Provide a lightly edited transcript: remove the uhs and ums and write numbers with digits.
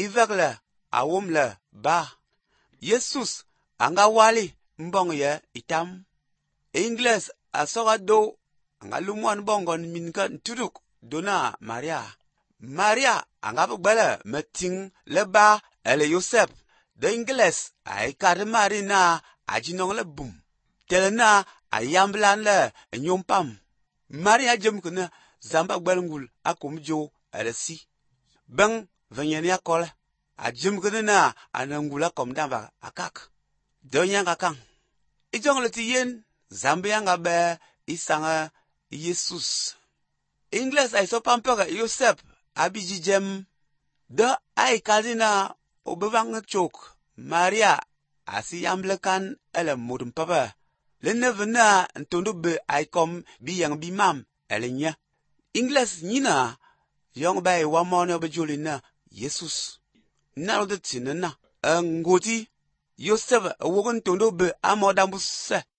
ivekle awumle ba. Jesus anga wali mbong ye itam. Ingles asoga do anga lumwan bongon minka ntuduk dona Maria. Maria anga bugbele meting leba ele Yosef. De Ingles ay kar Marina ajinong le bum. Telena ayamblan le nyompam. Maria jem kuna zamba gbelngul akum jo ele si. Bang venyen ya kole. Ajem kuna na anangula kom damba akak. Donyan kakang. Ijong le ti yen zambia nga be isanga Jesus. Ingles ay so pampega Yosef abiji jem. De ay kazina obevang chok. Maria asi yamblekan ele mudum papa. Le nevena ntondo be ay kom bi yang bi mam ele nya. Ingles nina yong bay wamone obejulina Jesus. Na de tinena ngoti Yosef wogon tondo be amodambuse.